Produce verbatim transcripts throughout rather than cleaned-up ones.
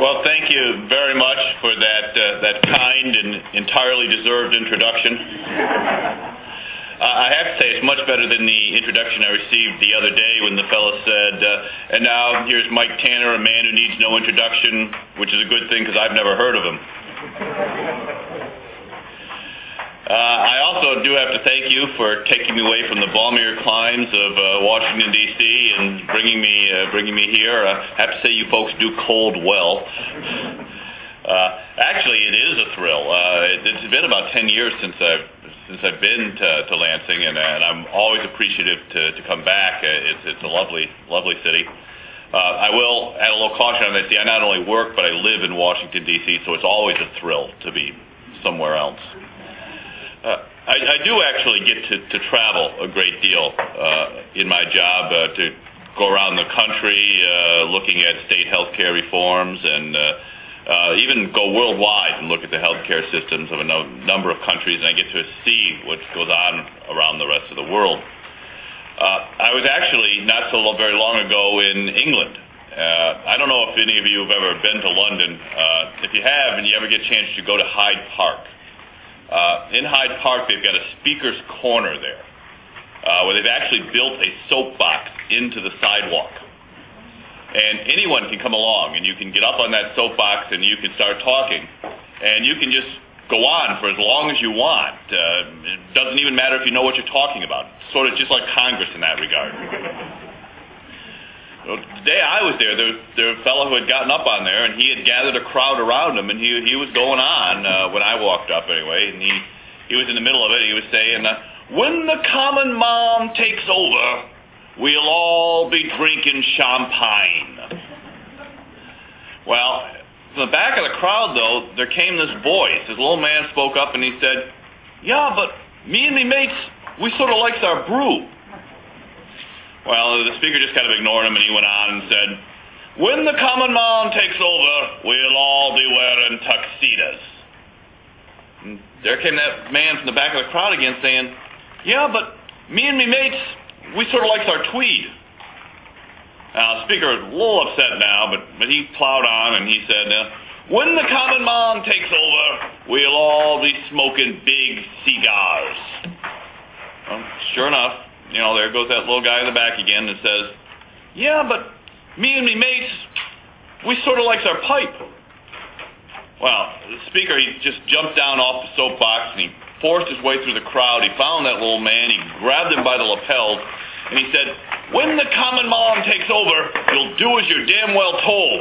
Well, thank you very much for that uh, that kind and entirely deserved introduction. Uh, I have to say it's much better than the introduction I received the other day when the fellow said, uh, and now here's Mike Tanner, a man who needs no introduction, which is a good thing because I've never heard of him. Uh, I also do have to thank you for taking me away from the balmier climes of uh, Washington, D C and bringing me uh, bringing me here. Uh, I have to say you folks do cold well. Uh, actually, it is a thrill. Uh, it, it's been about ten years since I've since I've been to, to Lansing, and, and I'm always appreciative to, to come back. It's it's a lovely lovely city. Uh, I will add a little caution on this. See, I not only work, but I live in Washington, D C, so it's always a thrill to be somewhere else. Uh, I, I do actually get to, to travel a great deal uh, in my job, uh, to go around the country uh, looking at state health care reforms and uh, uh, even go worldwide and look at the health care systems of a no, number of countries, and I get to see what goes on around the rest of the world. Uh, I was actually not so very long ago in England. Uh, I don't know if any of you have ever been to London. Uh, if you have and you ever get a chance to go to Hyde Park, Uh, in Hyde Park, they've got a speaker's corner there, uh, where they've actually built a soapbox into the sidewalk. And anyone can come along, and you can get up on that soapbox, and you can start talking. And you can just go on for as long as you want. Uh, it doesn't even matter if you know what you're talking about. Sort of just like Congress in that regard. Well, the day I was there, there was, there was a fellow who had gotten up on there, and he had gathered a crowd around him, and he he was going on uh, when I walked up anyway, and he, he was in the middle of it. He was saying, uh, when the common man takes over, we'll all be drinking champagne. Well, from the back of the crowd, though, there came this voice. This little man spoke up, and he said, yeah, but me and me mates, we sort of likes our brew. Well, the speaker just kind of ignored him, and he went on and said, when the common man takes over, we'll all be wearing tuxedos. And there came that man from the back of the crowd again saying, yeah, but me and me mates, we sort of likes our tweed. Now, the speaker was a little upset now, but, but he plowed on, and he said, uh, when the common man takes over, we'll all be smoking big cigars. Well, sure enough, you know, there goes that little guy in the back again and says, yeah, but me and me mates, we sort of likes our pipe. Well, the speaker, he just jumped down off the soapbox and he forced his way through the crowd. He found that little man, he grabbed him by the lapels, and he said, when the common man takes over, you'll do as you're damn well told.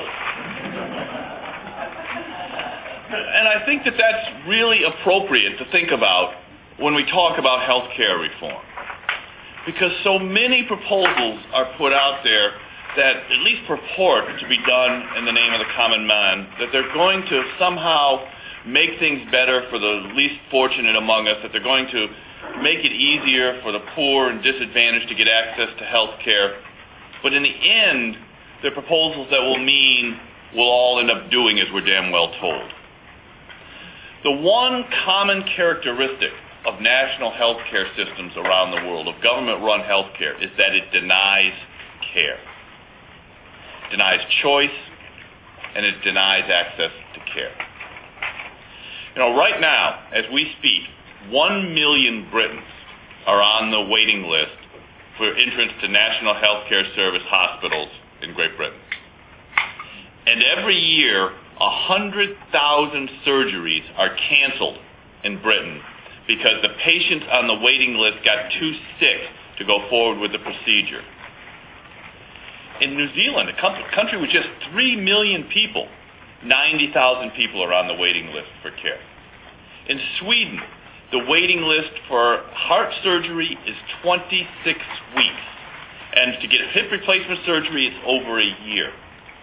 And I think that that's really appropriate to think about when we talk about health care reform. Because so many proposals are put out there that at least purport to be done in the name of the common man, that they're going to somehow make things better for the least fortunate among us, that they're going to make it easier for the poor and disadvantaged to get access to health care. But in the end, they're proposals that will mean we'll all end up doing as we're damn well told. The one common characteristic of national health care systems around the world, of government-run health care, is that it denies care. It denies choice, and it denies access to care. You know, right now, as we speak, one million Britons are on the waiting list for entrance to National Health Care Service hospitals in Great Britain. And every year, one hundred thousand surgeries are canceled in Britain because the patients on the waiting list got too sick to go forward with the procedure. In New Zealand, a country with just three million people, ninety thousand people are on the waiting list for care. In Sweden, the waiting list for heart surgery is twenty-six weeks. And to get hip replacement surgery, it's over a year.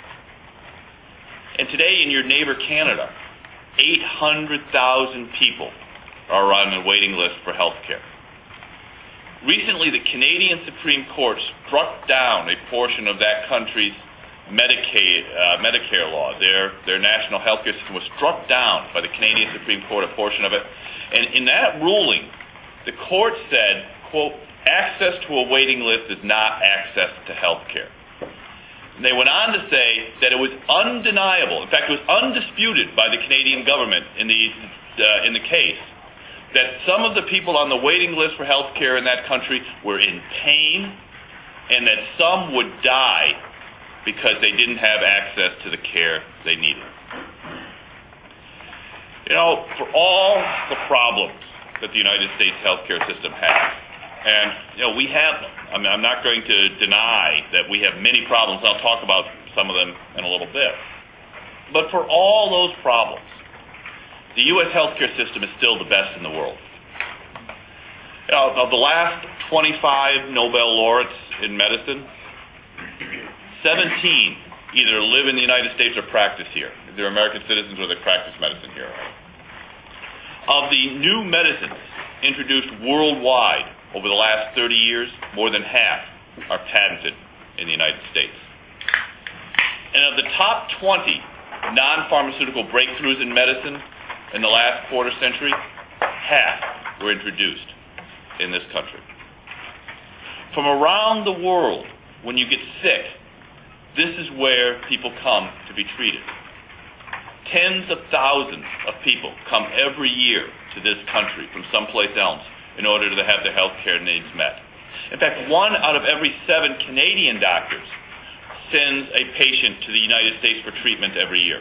And today in your neighbor Canada, eight hundred thousand people are on the waiting list for health care. Recently, the Canadian Supreme Court struck down a portion of that country's Medicaid, uh, Medicare law. Their, their national health care system was struck down by the Canadian Supreme Court, a portion of it. And in that ruling, the court said, quote, access to a waiting list is not access to health care. And they went on to say that it was undeniable, in fact, it was undisputed by the Canadian government in the, uh, in the case, that some of the people on the waiting list for health care in that country were in pain and that some would die because they didn't have access to the care they needed. You know, for all the problems that the United States healthcare system has, and, you know, we have them. I mean, I'm not going to deny that we have many problems. I'll talk about some of them in a little bit. But for all those problems, the U S healthcare system is still the best in the world. You know, of the last twenty-five Nobel laureates in medicine, seventeen either live in the United States or practice here. They're American citizens or they practice medicine here. Of the new medicines introduced worldwide over the last thirty years, more than half are patented in the United States. And of the top twenty non-pharmaceutical breakthroughs in medicine in the last quarter century, half were introduced in this country. From around the world, when you get sick, this is where people come to be treated. Tens of thousands of people come every year to this country from someplace else in order to have their health care needs met. In fact, one out of every seven Canadian doctors sends a patient to the United States for treatment every year.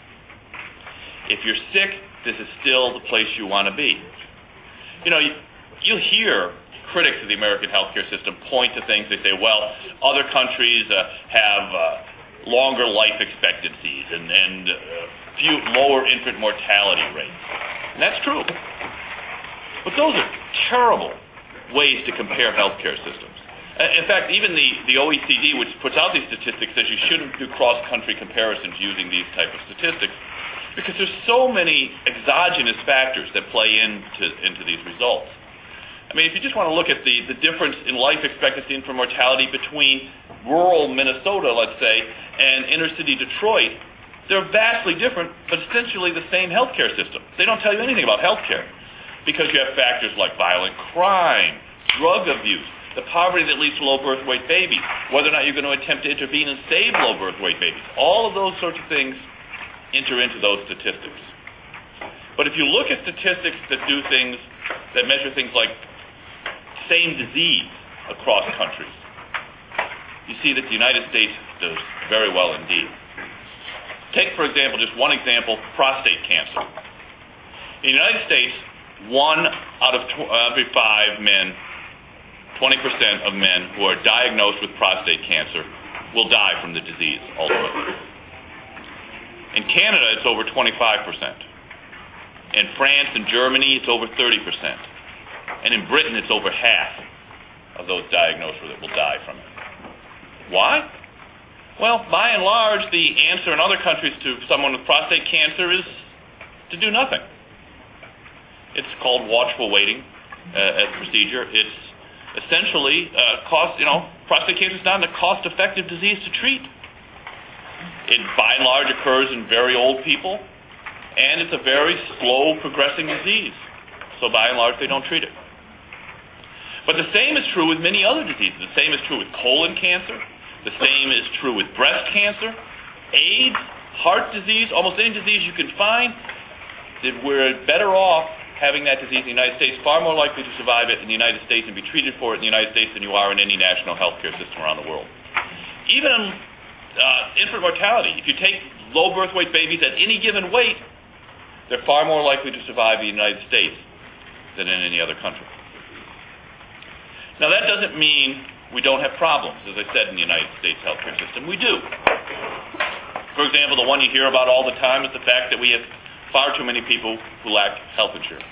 If you're sick, this is still the place you want to be. You know, you, you'll hear critics of the American healthcare system point to things. They say, well, other countries uh, have uh, longer life expectancies and, and uh, few lower infant mortality rates. And that's true. But those are terrible ways to compare healthcare systems. In fact, even the, the O E C D, which puts out these statistics, says you shouldn't do cross-country comparisons using these type of statistics because there's so many exogenous factors that play into, into these results. I mean, if you just want to look at the, the difference in life expectancy and infant mortality between rural Minnesota, let's say, and inner-city Detroit, they're vastly different, but essentially the same healthcare system. They don't tell you anything about healthcare because you have factors like violent crime, drug abuse, the poverty that leads to low birth weight babies, whether or not you're going to attempt to intervene and save low birth weight babies. All of those sorts of things enter into those statistics. But if you look at statistics that do things, that measure things like same disease across countries, you see that the United States does very well indeed. Take, for example, just one example, prostate cancer. In the United States, one out of tw- every five men, twenty percent of men who are diagnosed with prostate cancer will die from the disease ultimately. In Canada, it's over twenty-five percent. In France and Germany, it's over thirty percent. And in Britain, it's over half of those diagnosed with it will die from it. Why? Well, by and large, the answer in other countries to someone with prostate cancer is to do nothing. It's called watchful waiting uh, as a procedure. It's essentially uh, cost, you know, prostate cancer is not a cost-effective disease to treat. It, by and large, occurs in very old people, and it's a very slow progressing disease. So by and large, they don't treat it. But the same is true with many other diseases. The same is true with colon cancer. The same is true with breast cancer, AIDS, heart disease, almost any disease you can find. That we're better off having that disease in the United States, far more likely to survive it in the United States and be treated for it in the United States than you are in any national healthcare system around the world. Even in uh, infant mortality, if you take low birth weight babies at any given weight, they're far more likely to survive in the United States than in any other country. Now, that doesn't mean we don't have problems, as I said, in the United States healthcare system. We do. For example, the one you hear about all the time is the fact that we have far too many people who lack health insurance.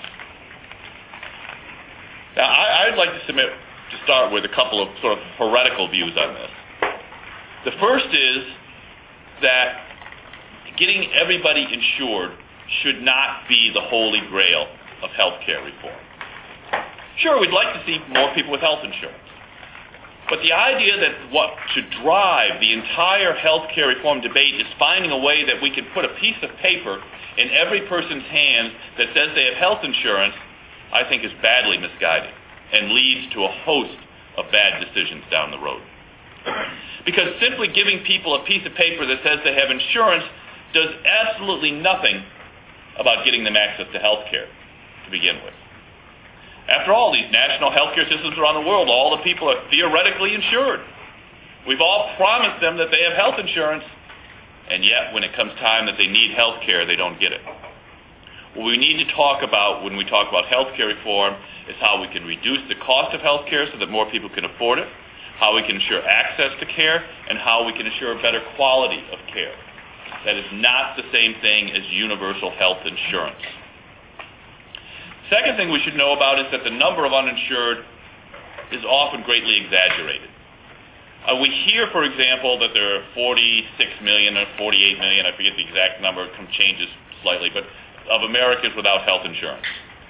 Now, I, I'd like to submit, to start with, a couple of sort of heretical views on this. The first is that getting everybody insured should not be the holy grail of health care reform. Sure, we'd like to see more people with health insurance. But the idea that what should drive the entire health care reform debate is finding a way that we can put a piece of paper in every person's hands that says they have health insurance, I think is badly misguided and leads to a host of bad decisions down the road. Because simply giving people a piece of paper that says they have insurance does absolutely nothing about getting them access to health care to begin with. After all, these national health care systems around the world, all the people are theoretically insured. We've all promised them that they have health insurance, and yet when it comes time that they need health care, they don't get it. What we need to talk about when we talk about health care reform is how we can reduce the cost of health care so that more people can afford it, how we can ensure access to care, and how we can ensure better quality of care. That is not the same thing as universal health insurance. Second thing we should know about is that the number of uninsured is often greatly exaggerated. Uh, we hear, for example, that there are forty-six million or forty-eight million, I forget the exact number, it changes slightly, but of Americans without health insurance.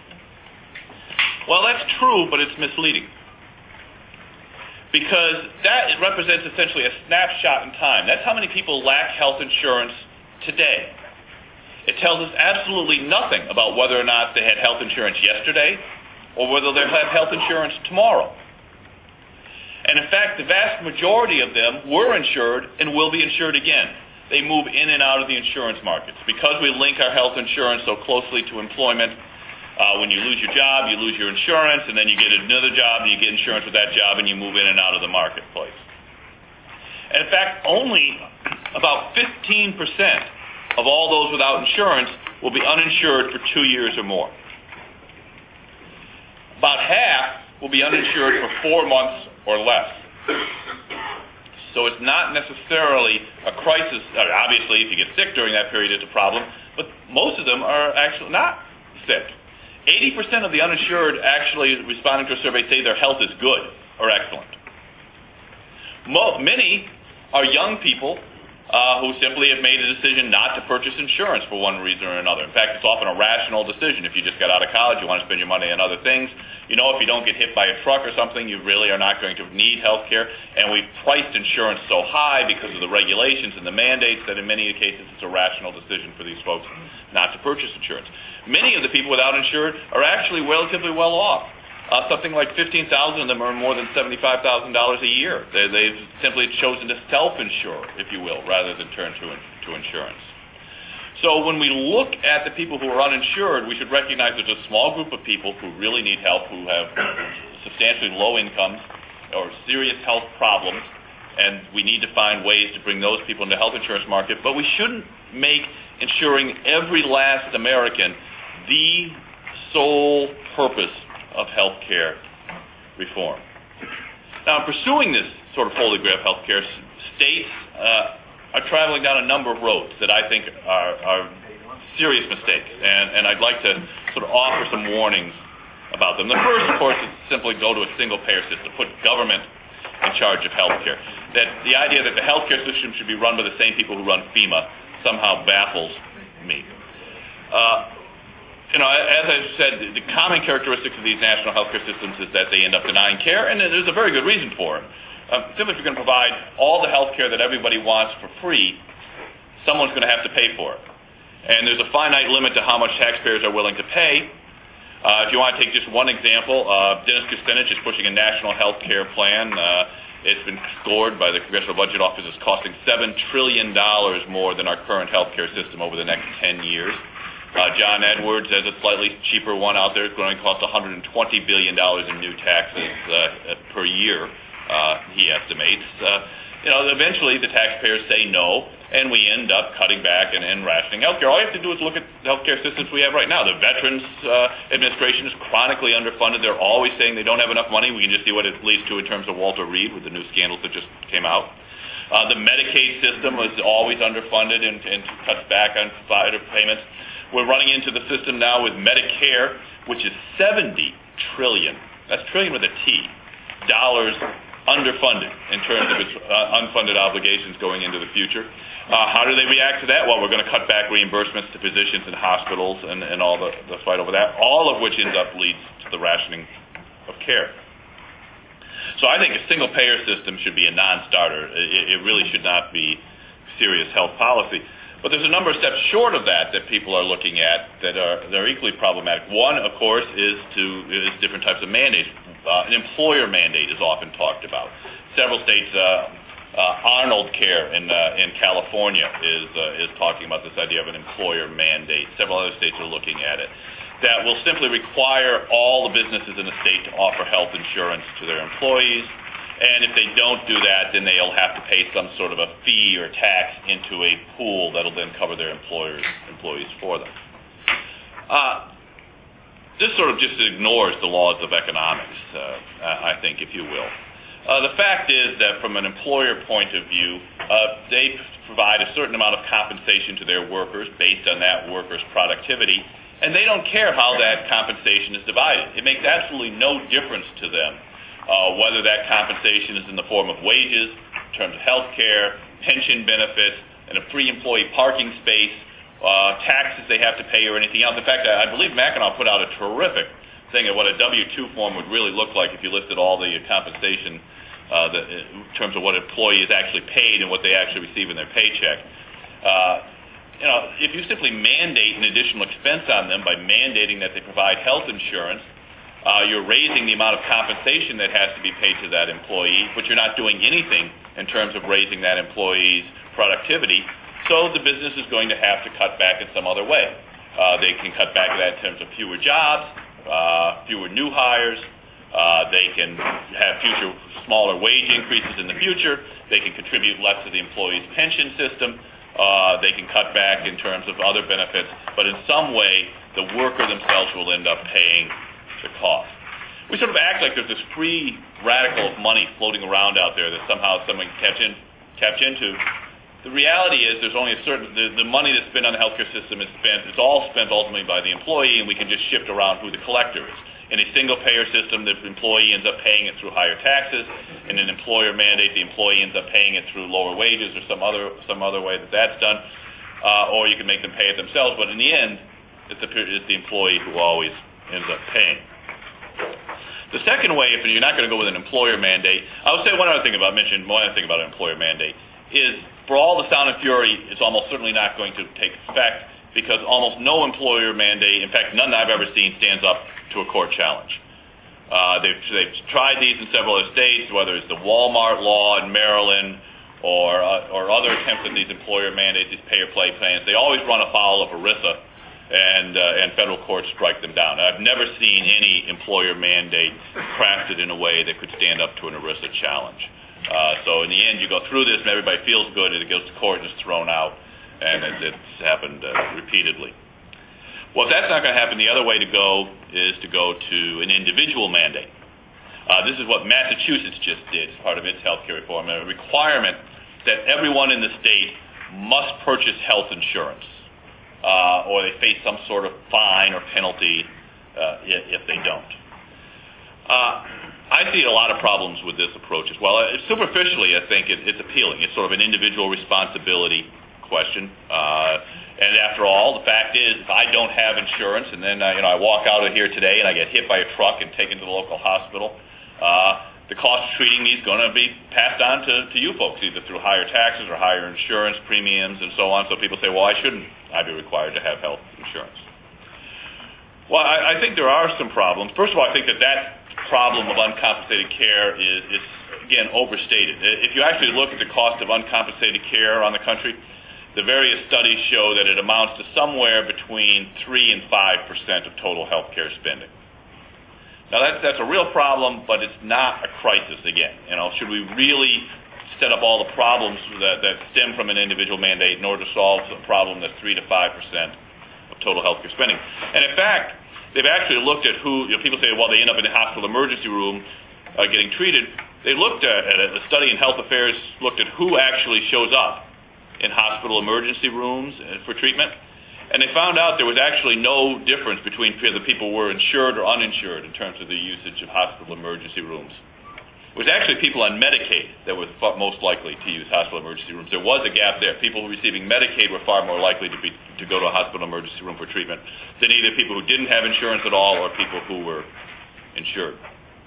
Well, that's true, but it's misleading. Because that represents essentially a snapshot in time. That's how many people lack health insurance today. It tells us absolutely nothing about whether or not they had health insurance yesterday or whether they'll have health insurance tomorrow. And in fact, the vast majority of them were insured and will be insured again. They move in and out of the insurance markets. Because we link our health insurance so closely to employment, Uh, when you lose your job, you lose your insurance, and then you get another job, and you get insurance with that job, and you move in and out of the marketplace. And in fact, only about fifteen percent of all those without insurance will be uninsured for two years or more. About half will be uninsured for four months or less. So it's not necessarily a crisis. Obviously, if you get sick during that period, it's a problem, but most of them are actually not sick. eighty percent of the uninsured actually responding to a survey say their health is good or excellent. Mo- many are young people uh, who simply have made a decision not to purchase insurance for one reason or another. In fact, it's often a rational decision. If you just got out of college, you want to spend your money on other things. You know, if you don't get hit by a truck or something, you really are not going to need health care. And we've priced insurance so high because of the regulations and the mandates that in many cases it's a rational decision for these folks not to purchase insurance. Many of the people without insured are actually relatively well off. Uh, something like fifteen thousand of them earn more than seventy-five thousand dollars a year. They, they've simply chosen to self-insure, if you will, rather than turn to, to insurance. So when we look at the people who are uninsured, we should recognize there's a small group of people who really need help, who have substantially low incomes or serious health problems, and we need to find ways to bring those people into the health insurance market. But we shouldn't make insuring every last American the sole purpose of health care reform. Now, in pursuing this sort of holy grail of health care, states uh, are traveling down a number of roads that I think are, are serious mistakes, and, and I'd like to sort of offer some warnings about them. The first, of course, is simply go to a single-payer system, put government in charge of health care. That the idea that the health care system should be run by the same people who run FEMA somehow baffles me. Uh, You know, as I've said, the common characteristics of these national healthcare systems is that they end up denying care, and there's a very good reason for it. Um, simply, if you're going to provide all the health care that everybody wants for free, someone's going to have to pay for it. And there's a finite limit to how much taxpayers are willing to pay. Uh, if you want to take just one example, uh, Dennis Kucinich is pushing a national health care plan. Uh, it's been scored by the Congressional Budget Office as costing seven trillion dollars more than our current health care system over the next ten years. Uh, John Edwards has a slightly cheaper one out there. It's going to cost one hundred twenty billion dollars in new taxes uh, per year, uh, he estimates. Uh, you know, eventually the taxpayers say no, and we end up cutting back and, and rationing health care. All you have to do is look at the health care systems we have right now. The Veterans uh, Administration is chronically underfunded. They're always saying they don't have enough money. We can just see what it leads to in terms of Walter Reed with the new scandals that just came out. Uh, the Medicaid system was always underfunded and, and cuts back on provider payments. We're running into the system now with Medicare, which is seventy trillion dollars, that's trillion with a T, dollars underfunded in terms of its uh, unfunded obligations going into the future. Uh, how do they react to that? Well, we're going to cut back reimbursements to physicians and hospitals and, and all the, the fight over that, all of which ends up leads to the rationing of care. So I think a single-payer system should be a non-starter. It, it really should not be serious health policy. But there's a number of steps short of that that people are looking at that are, that are equally problematic. One, of course, is to is different types of mandates. Uh, an employer mandate is often talked about. Several states uh, Uh, Arnold Care in uh, in California is uh, is talking about this idea of an employer mandate. Several other states are looking at it. That will simply require all the businesses in the state to offer health insurance to their employees, and if they don't do that, then they'll have to pay some sort of a fee or tax into a pool that'll then cover their employers employees for them. Uh, this sort of just ignores the laws of economics, uh, I think, if you will. Uh, the fact is that from an employer point of view, uh, they provide a certain amount of compensation to their workers based on that worker's productivity, and they don't care how that compensation is divided. It makes absolutely no difference to them uh, whether that compensation is in the form of wages, in terms of health care, pension benefits, and a free employee parking space, uh, taxes they have to pay, or anything else. In fact, I, I believe Mackinac put out a terrific thing of what a W two form would really look like if you listed all the compensation uh, the, in terms of what an employee is actually paid and what they actually receive in their paycheck. Uh, you know, if you simply mandate an additional expense on them by mandating that they provide health insurance, uh, you're raising the amount of compensation that has to be paid to that employee, but you're not doing anything in terms of raising that employee's productivity, so the business is going to have to cut back in some other way. Uh, they can cut back that in terms of fewer jobs, Uh, fewer new hires, uh, they can have future smaller wage increases in the future, they can contribute less to the employee's pension system, uh, they can cut back in terms of other benefits, but in some way the worker themselves will end up paying the cost. We sort of act like there's this free radical of money floating around out there that somehow someone can catch, in, catch into. The reality is there's only a certain, the, the money that's spent on the healthcare system is spent, it's all spent ultimately by the employee, and we can just shift around who the collector is. In a single-payer system, the employee ends up paying it through higher taxes. In an employer mandate, the employee ends up paying it through lower wages or some other some other way that that's done. Uh, or you can make them pay it themselves, but in the end, it's the, it's the employee who always ends up paying. The second way, if you're not going to go with an employer mandate, I would say one other thing about, mention one other thing about an employer mandate, is for all the sound and fury, it's almost certainly not going to take effect because almost no employer mandate, in fact, none I've ever seen, stands up to a court challenge. Uh, they've, they've tried these in several other states, whether it's the Walmart law in Maryland or uh, or other attempts at these employer mandates, these pay-or-play plans. They always run afoul of ERISA, and uh, and federal courts strike them down. I've never seen any employer mandate crafted in a way that could stand up to an ERISA challenge. Uh, so in the end, you go through this, and everybody feels good, and it goes to court and is thrown out, and it, it's happened uh, repeatedly. Well, if that's not going to happen, the other way to go is to go to an individual mandate. Uh, this is what Massachusetts just did as part of its health care reform, a requirement that everyone in the state must purchase health insurance, uh, or they face some sort of fine or penalty uh, if, if they don't. Uh, I see a lot of problems with this approach as well. Uh, superficially, I think it, it's appealing. It's sort of an individual responsibility question. Uh, and after all, the fact is, if I don't have insurance, and then uh, you know I walk out of here today and I get hit by a truck and taken to the local hospital, uh, the cost of treating me is going to be passed on to, to you folks, either through higher taxes or higher insurance premiums and so on. So people say, well, why shouldn't I be required to have health insurance? Well, I, I think there are some problems. First of all, I think that that problem of uncompensated care is, is, again, overstated. If you actually look at the cost of uncompensated care on the country, the various studies show that it amounts to somewhere between three and five percent of total health care spending. Now, that's, that's a real problem, but it's not a crisis, again. You know, should we really set up all the problems that, that stem from an individual mandate in order to solve a problem that's three to five percent of total health care spending? And in fact, they've actually looked at who, you know, people say, well, they end up in the hospital emergency room uh, getting treated. They looked at, at a study in Health Affairs, looked at who actually shows up in hospital emergency rooms for treatment, and they found out there was actually no difference between the people who were insured or uninsured in terms of the usage of hospital emergency rooms. It was actually people on Medicaid that were most likely to use hospital emergency rooms. There was a gap there. People receiving Medicaid were far more likely to be to go to a hospital emergency room for treatment than either people who didn't have insurance at all or people who were insured.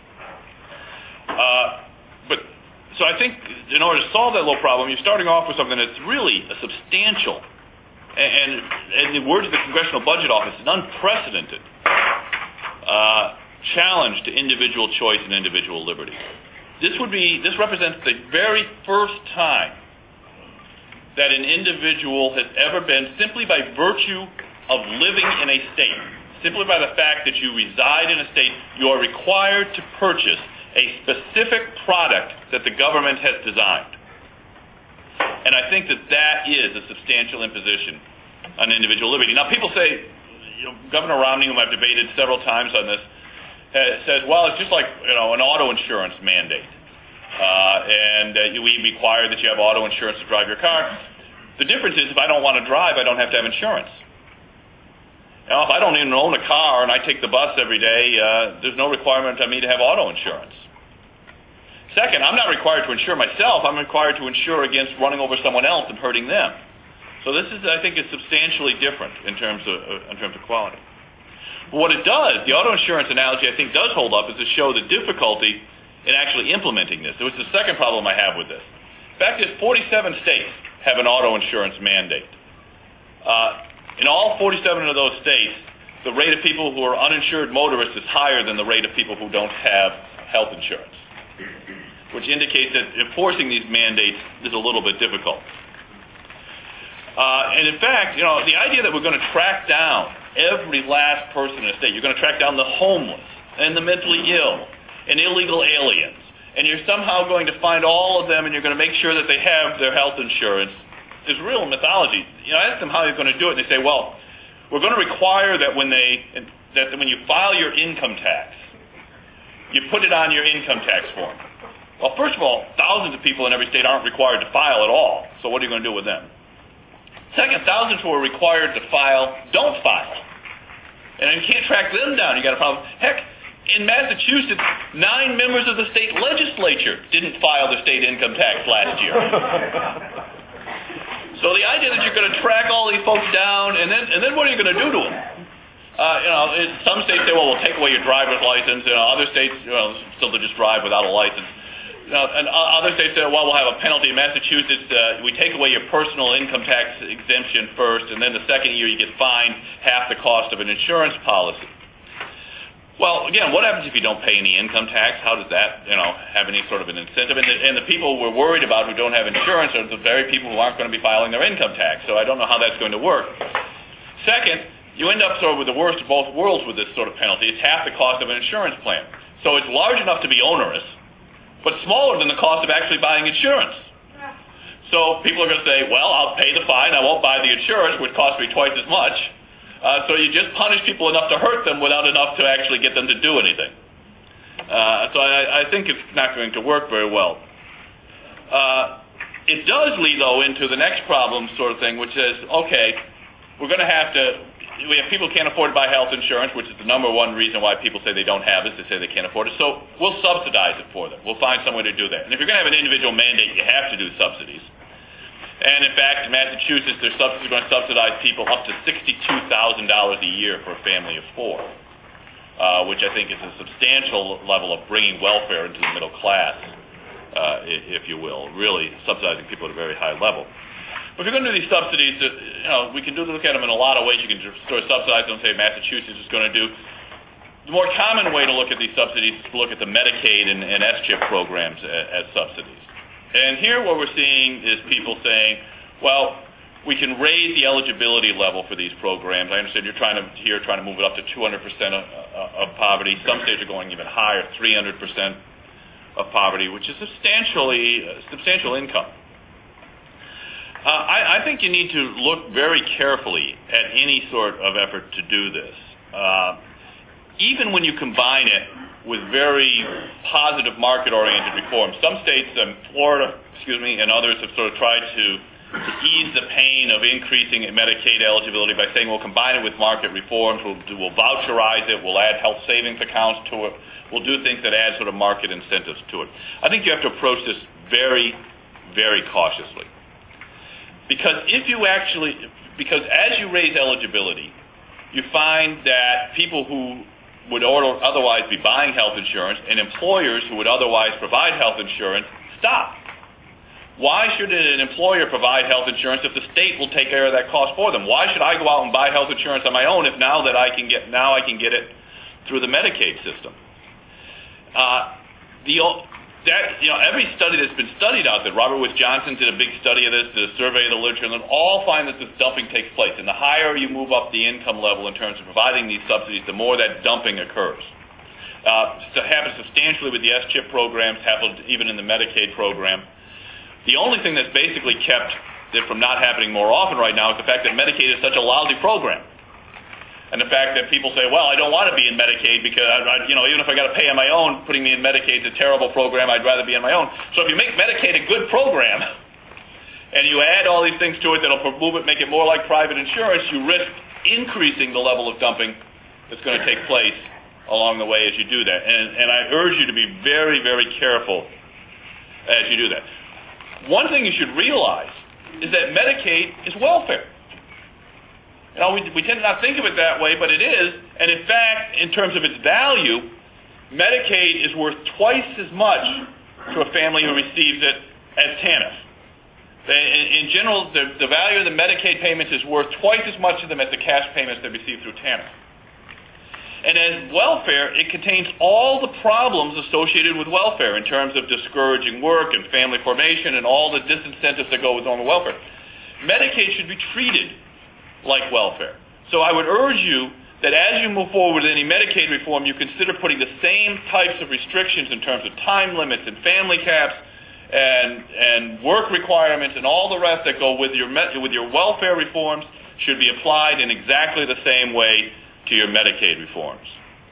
Uh, but so I think in order to solve that little problem, you're starting off with something that's really a substantial, and, and in the words of the Congressional Budget Office, an unprecedented uh, challenge to individual choice and individual liberty. this would be, this represents the very first time that an individual has ever been, simply by virtue of living in a state, simply by the fact that you reside in a state, you are required to purchase a specific product that the government has designed. And I think that that is a substantial imposition on individual liberty. Now, people say, you know, Governor Romney, whom I've debated several times on this, has said, well, it's just like, you know, an auto insurance mandate. Uh, and uh, we require that you have auto insurance to drive your car. The difference is if I don't want to drive, I don't have to have insurance. Now, if I don't even own a car and I take the bus every day, uh, there's no requirement on me to have auto insurance. Second, I'm not required to insure myself. I'm required to insure against running over someone else and hurting them. So this is, I think, is substantially different in terms of uh, in terms of quality. But what it does, the auto insurance analogy, I think, does hold up, is to show the difficulty in actually implementing this. It was the second problem I have with this. The fact is, forty-seven states have an auto insurance mandate. Uh, in all forty-seven of those states, the rate of people who are uninsured motorists is higher than the rate of people who don't have health insurance, which indicates that enforcing these mandates is a little bit difficult. Uh, and in fact, you know, the idea that we're going to track down every last person in a state, you're going to track down the homeless and the mentally ill and illegal aliens, and you're somehow going to find all of them and you're going to make sure that they have their health insurance, is real mythology. You know, I ask them how you're going to do it, and they say, well, we're going to require that when they that when you file your income tax, you put it on your income tax form. Well, first of all, thousands of people in every state aren't required to file at all, so what are you going to do with them? Second, thousands who are required to file don't file, and you can't track them down. You got a problem. Heck, in Massachusetts, nine members of the state legislature didn't file the state income tax last year. So the idea that you're going to track all these folks down, and then and then what are you going to do to them? Uh, you know, in some states say, well, we'll take away your driver's license. You know, other states, you know, still to just drive without a license. You know, and other states say, well, we'll have a penalty. In Massachusetts, uh, we take away your personal income tax exemption first, and then the second year you get fined half the cost of an insurance policy. Well, again, what happens if you don't pay any income tax? How does that, you know, have any sort of an incentive? And the, and the people we're worried about who don't have insurance are the very people who aren't going to be filing their income tax. So I don't know how that's going to work. Second, you end up sort of with the worst of both worlds with this sort of penalty. It's half the cost of an insurance plan. So it's large enough to be onerous, but smaller than the cost of actually buying insurance. So people are going to say, well, I'll pay the fine, I won't buy the insurance, which costs me twice as much. Uh, so you just punish people enough to hurt them without enough to actually get them to do anything. Uh, so I, I think it's not going to work very well. Uh, it does lead, though, into the next problem sort of thing, which is, okay, we're going to have to, we have people who can't afford to buy health insurance, which is the number one reason why people say they don't have it, they say they can't afford it. So we'll subsidize it for them. We'll find some way to do that. And if you're going to have an individual mandate, you have to do subsidies. And in fact, in Massachusetts, they're going to subsidize people up to sixty-two thousand dollars a year for a family of four, uh, which I think is a substantial level of bringing welfare into the middle class, uh, if you will, really subsidizing people at a very high level. But if you're going to do these subsidies, you know, we can do look at them in a lot of ways. You can sort of subsidize them, say Massachusetts is going to do. The more common way to look at these subsidies is to look at the Medicaid and, and S chip programs as, as subsidies. And here what we're seeing is people saying, well, we can raise the eligibility level for these programs. I understand you're trying to here trying to move it up to two hundred percent of, of poverty. Some states are going even higher, three hundred percent of poverty, which is substantially uh, substantial income. Uh, I, I think you need to look very carefully at any sort of effort to do this. Uh, even when you combine it with very positive market-oriented reforms. Some states, um, Florida, excuse me, and others have sort of tried to, to ease the pain of increasing Medicaid eligibility by saying we'll combine it with market reforms, we'll, we'll voucherize it, we'll add health savings accounts to it, we'll do things that add sort of market incentives to it. I think you have to approach this very, very cautiously. Because if you actually, because as you raise eligibility, you find that people who would otherwise be buying health insurance and employers who would otherwise provide health insurance stop. Why should an employer provide health insurance if the state will take care of that cost for them? Why should I go out and buy health insurance on my own if now that I can get now I can get it through the Medicaid system? Uh, the that, you know, every study that's been studied out there, Robert Wood Johnson did a big study of this, did a survey of the literature, and all find that this dumping takes place. And the higher you move up the income level in terms of providing these subsidies, the more that dumping occurs. Uh, it happens substantially with the S chip programs, happens even in the Medicaid program. The only thing that's basically kept it from not happening more often right now is the fact that Medicaid is such a lousy program. And the fact that people say, well, I don't want to be in Medicaid because, I, I, you know, even if I got to pay on my own, putting me in Medicaid is a terrible program. I'd rather be on my own. So if you make Medicaid a good program, and you add all these things to it that'll move it, make it more like private insurance, you risk increasing the level of dumping that's going to take place along the way as you do that. And, and I urge you to be very, very careful as you do that. One thing you should realize is that Medicaid is welfare. You know, we, we tend to not think of it that way, but it is. And in fact, in terms of its value, Medicaid is worth twice as much to a family who receives it as TANF. In, in general, the, the value of the Medicaid payments is worth twice as much to them as the cash payments they receive through TANF. And as welfare, it contains all the problems associated with welfare in terms of discouraging work and family formation and all the disincentives that go with normal welfare. Medicaid should be treated like welfare. So I would urge you that as you move forward with any Medicaid reform, you consider putting the same types of restrictions in terms of time limits and family caps and and work requirements and all the rest that go with your with your welfare reforms should be applied in exactly the same way to your Medicaid reforms.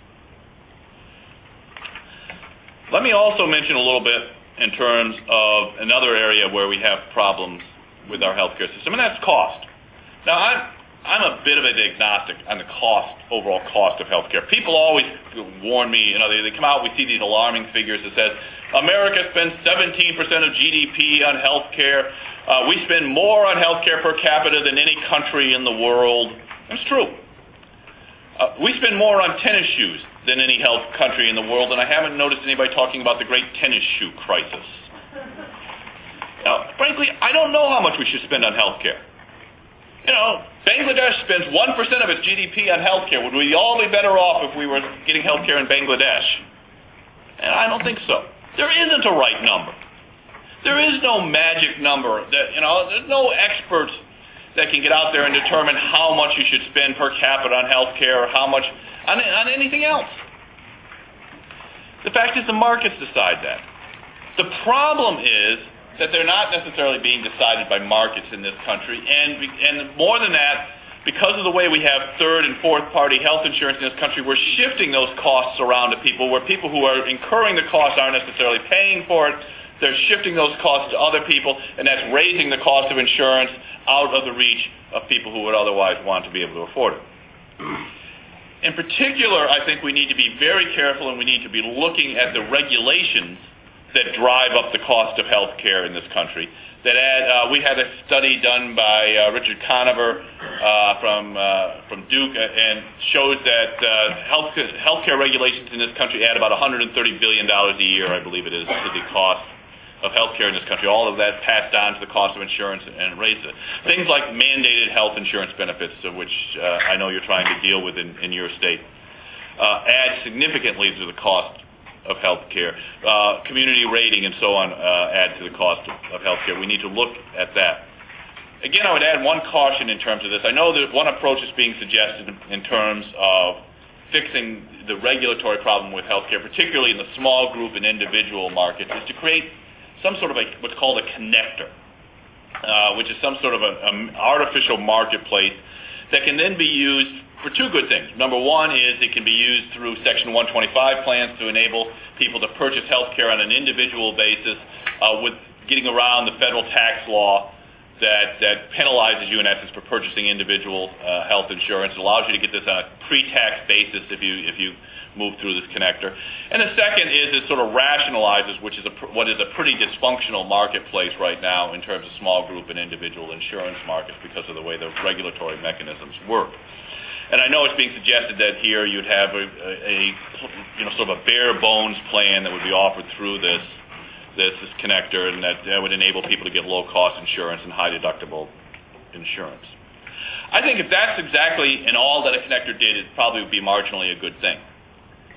Let me also mention a little bit in terms of another area where we have problems with our healthcare system, and that's cost. Now, I'm I'm a bit of an agnostic on the cost, overall cost of healthcare. People always warn me, you know, they, they come out, we see these alarming figures that says America spends seventeen percent of G D P on healthcare. Uh, we spend more on healthcare per capita than any country in the world. That's true. Uh, we spend more on tennis shoes than any health country in the world, and I haven't noticed anybody talking about the great tennis shoe crisis. Now, frankly, I don't know how much we should spend on healthcare. You know, Bangladesh spends one percent of its G D P on healthcare. Would we all be better off if we were getting healthcare in Bangladesh? And I don't think so. There isn't a right number. There is no magic number. That you know, there's no experts that can get out there and determine how much you should spend per capita on healthcare or how much on, on anything else. The fact is the markets decide that. The problem is that they're not necessarily being decided by markets in this country, and and more than that, because of the way we have third and fourth party health insurance in this country, we're shifting those costs around to people where people who are incurring the costs aren't necessarily paying for it. They're shifting those costs to other people, and that's raising the cost of insurance out of the reach of people who would otherwise want to be able to afford it. In particular, I think we need to be very careful, and we need to be looking at the regulations that drive up the cost of health care in this country. That add, uh, we had a study done by uh, Richard Conover uh, from uh, from Duke, and shows that uh, health healthcare regulations in this country add about one hundred thirty billion dollars a year, I believe it is, to the cost of healthcare in this country. All of that passed on to the cost of insurance and raised it. Things like mandated health insurance benefits, of which uh, I know you're trying to deal with in, in your state, uh, add significantly to the cost of health care. Uh, community rating and so on uh, add to the cost of, of health care. We need to look at that. Again, I would add one caution in terms of this. I know that one approach is being suggested in terms of fixing the regulatory problem with health care, particularly in the small group and individual markets, is to create some sort of a, what's called a connector, uh, which is some sort of an artificial marketplace that can then be used for two good things. Number one is it can be used through Section one twenty-five plans to enable people to purchase health care on an individual basis uh, with getting around the federal tax law that, that penalizes you in essence for purchasing individual uh, health insurance. It allows you to get this on a pre-tax basis if you if you move through this connector. And the second is it sort of rationalizes which is a, what is a pretty dysfunctional marketplace right now in terms of small group and individual insurance markets because of the way the regulatory mechanisms work. And I know it's being suggested that here you'd have a, a, a you know sort of a bare bones plan that would be offered through this this, this connector, and that, that would enable people to get low cost insurance and high deductible insurance. I think if that's exactly and all that a connector did, it probably would be marginally a good thing.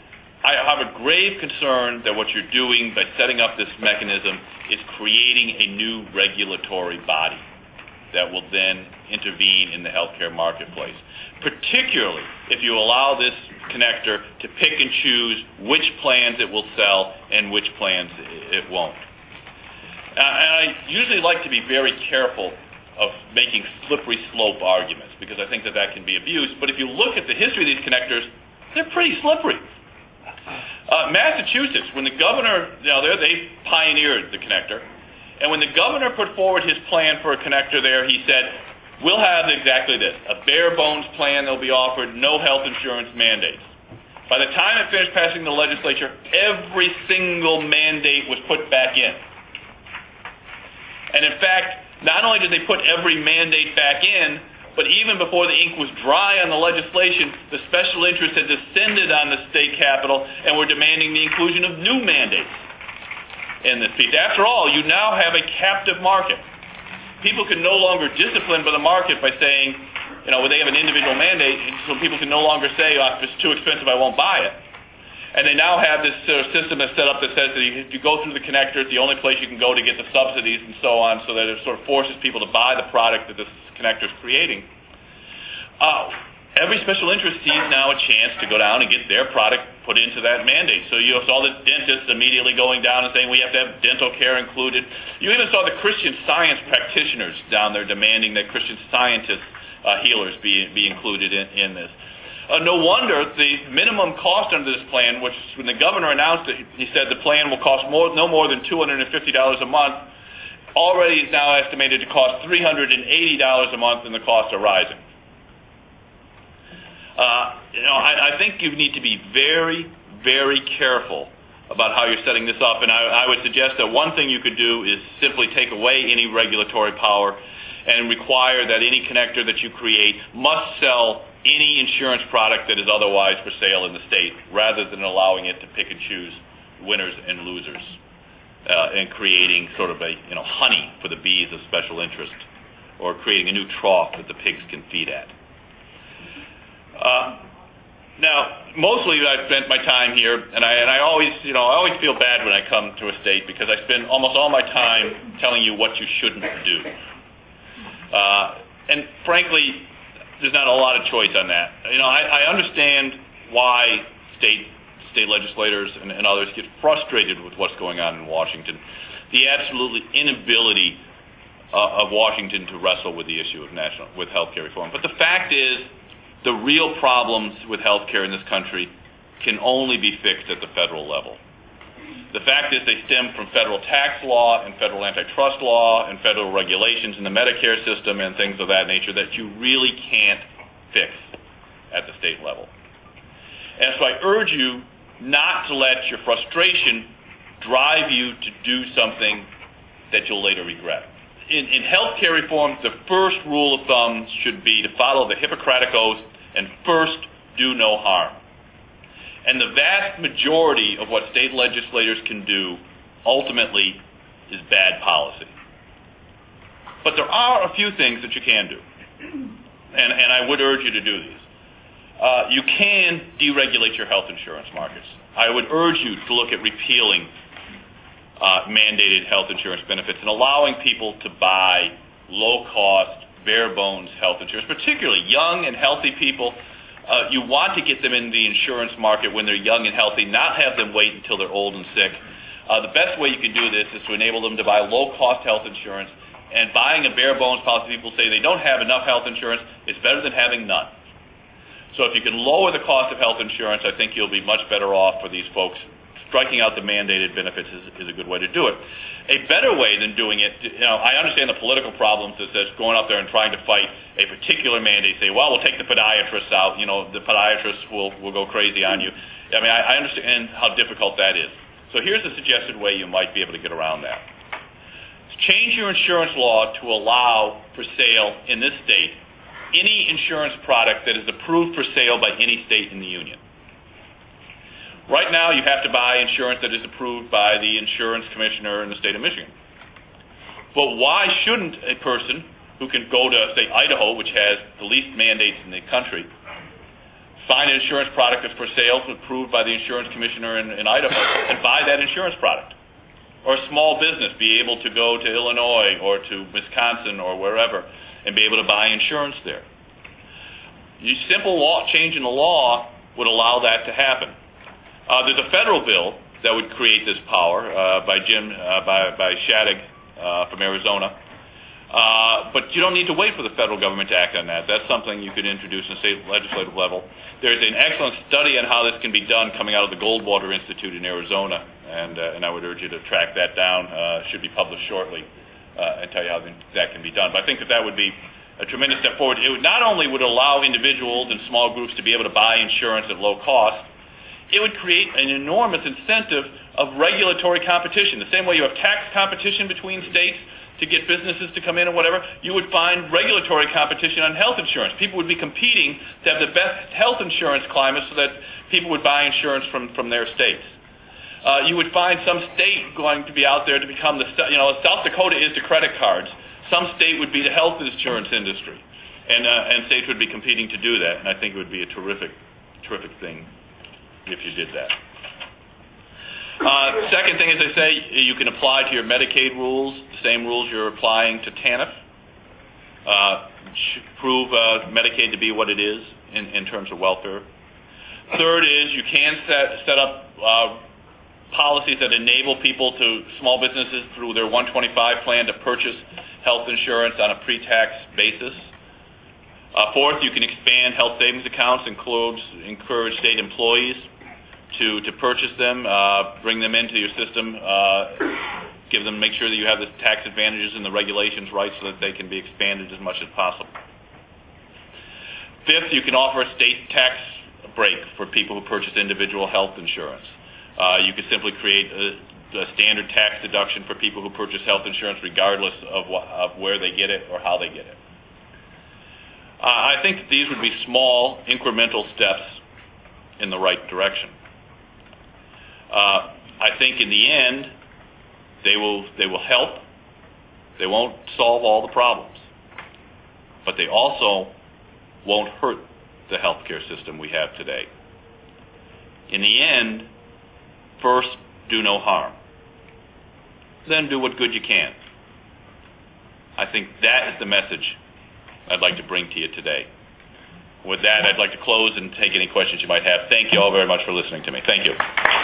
I have a grave concern that what you're doing by setting up this mechanism is creating a new regulatory body that will then intervene in the healthcare marketplace, particularly if you allow this connector to pick and choose which plans it will sell and which plans it won't. Uh, and I usually like to be very careful of making slippery slope arguments because I think that that can be abused. But if you look at the history of these connectors, they're pretty slippery. Uh, Massachusetts, when the governor, you know, they pioneered the connector, and when the governor put forward his plan for a connector there, he said, we'll have exactly this, a bare bones plan that will be offered, no health insurance mandates. By the time it finished passing the legislature, every single mandate was put back in. And in fact, not only did they put every mandate back in, but even before the ink was dry on the legislation, the special interests had descended on the state capitol and were demanding the inclusion of new mandates in this piece. After all, you now have a captive market. People can no longer discipline by the market by saying, you know, when they have an individual mandate, so people can no longer say, oh, if it's too expensive, I won't buy it. And they now have this sort of system that's set up that says that if you go through the connector, it's the only place you can go to get the subsidies and so on, so that it sort of forces people to buy the product that this connector is creating. Uh, every special interest sees now a chance to go down and get their product put into that mandate. So you saw the dentists immediately going down and saying we have to have dental care included. You even saw the Christian Science practitioners down there demanding that Christian Scientists uh, healers be, be included in, in this. Uh, no wonder the minimum cost under this plan, which when the governor announced it, he said the plan will cost more, no more than two hundred fifty dollars a month, already is now estimated to cost three hundred eighty dollars a month, and the costs are rising. Uh, you know, I, I think you need to be very, very careful about how you're setting this up, and I, I would suggest that one thing you could do is simply take away any regulatory power and require that any connector that you create must sell any insurance product that is otherwise for sale in the state, rather than allowing it to pick and choose winners and losers, uh, and creating sort of a you know honey for the bees of special interest, or creating a new trough that the pigs can feed at. Uh, now, mostly I've spent my time here, and I and I always you know I always feel bad when I come to a state because I spend almost all my time telling you what you shouldn't do, uh, and frankly, there's not a lot of choice on that. You know, I, I understand why state state legislators and, and others get frustrated with what's going on in Washington, the absolute inability uh, of Washington to wrestle with the issue of national with health care reform. But the fact is, the real problems with health care in this country can only be fixed at the federal level. The fact is they stem from federal tax law and federal antitrust law and federal regulations in the Medicare system and things of that nature that you really can't fix at the state level. And so I urge you not to let your frustration drive you to do something that you'll later regret. In, in health care reform, the first rule of thumb should be to follow the Hippocratic Oath and first do no harm. And the vast majority of what state legislators can do ultimately is bad policy. But there are a few things that you can do, and, and I would urge you to do these. Uh, you can deregulate your health insurance markets. I would urge you to look at repealing uh, mandated health insurance benefits and allowing people to buy low-cost, bare-bones health insurance, particularly young and healthy people. Uh, you want to get them in the insurance market when they're young and healthy, not have them wait until they're old and sick. Uh, the best way you can do this is to enable them to buy low-cost health insurance, and buying a bare-bones policy, people say they don't have enough health insurance, is better than having none. So if you can lower the cost of health insurance, I think you'll be much better off for these folks. Striking out the mandated benefits is, is a good way to do it. A better way than doing it, you know, I understand the political problems that says going out there and trying to fight a particular mandate, say, well, we'll take the podiatrists out, you know, the podiatrists will, will go crazy on you. I mean, I, I understand how difficult that is. So here's a suggested way you might be able to get around that. Change your insurance law to allow for sale in this state any insurance product that is approved for sale by any state in the union. Right now, you have to buy insurance that is approved by the insurance commissioner in the state of Michigan. But why shouldn't a person who can go to, say, Idaho, which has the least mandates in the country, find an insurance product that's for sale, approved by the insurance commissioner in, in Idaho, and buy that insurance product. Or a small business be able to go to Illinois or to Wisconsin or wherever and be able to buy insurance there. A simple law, change in the law would allow that to happen. Uh, there's a federal bill that would create this power uh, by Jim uh, by by Shadig uh, from Arizona. Uh, but you don't need to wait for the federal government to act on that. That's something you could introduce at the state legislative level. There's an excellent study on how this can be done coming out of the Goldwater Institute in Arizona, and uh, and I would urge you to track that down. Uh, it should be published shortly uh, and tell you how that can be done. But I think that that would be a tremendous step forward. It would not only would allow individuals and small groups to be able to buy insurance at low cost, it would create an enormous incentive of regulatory competition. The same way you have tax competition between states to get businesses to come in or whatever, you would find regulatory competition on health insurance. People would be competing to have the best health insurance climate so that people would buy insurance from, from their states. Uh, you would find some state going to be out there to become the, you know, South Dakota is the credit cards. Some state would be the health insurance industry. And, uh, and states would be competing to do that, and I think it would be a terrific, terrific thing if you did that. Uh, second thing, as I say, you can apply to your Medicaid rules the same rules you're applying to TANF. Uh, prove uh, Medicaid to be what it is in, in terms of welfare. Third is you can set, set up uh, policies that enable people to, small businesses through their one twenty-five plan to purchase health insurance on a pre-tax basis. Uh, fourth, you can expand health savings accounts, includes, encourage state employees to, to purchase them, uh, bring them into your system, uh, give them, make sure that you have the tax advantages and the regulations right so that they can be expanded as much as possible. Fifth, you can offer a state tax break for people who purchase individual health insurance. Uh, you could simply create a, a standard tax deduction for people who purchase health insurance regardless of, wh- of where they get it or how they get it. Uh, I think that these would be small, incremental steps in the right direction. Uh, I think in the end, they will they will help. They won't solve all the problems, but they also won't hurt the healthcare system we have today. In the end, first, do no harm. Then do what good you can. I think that is the message I'd like to bring to you today. With that, I'd like to close and take any questions you might have. Thank you all very much for listening to me. Thank you.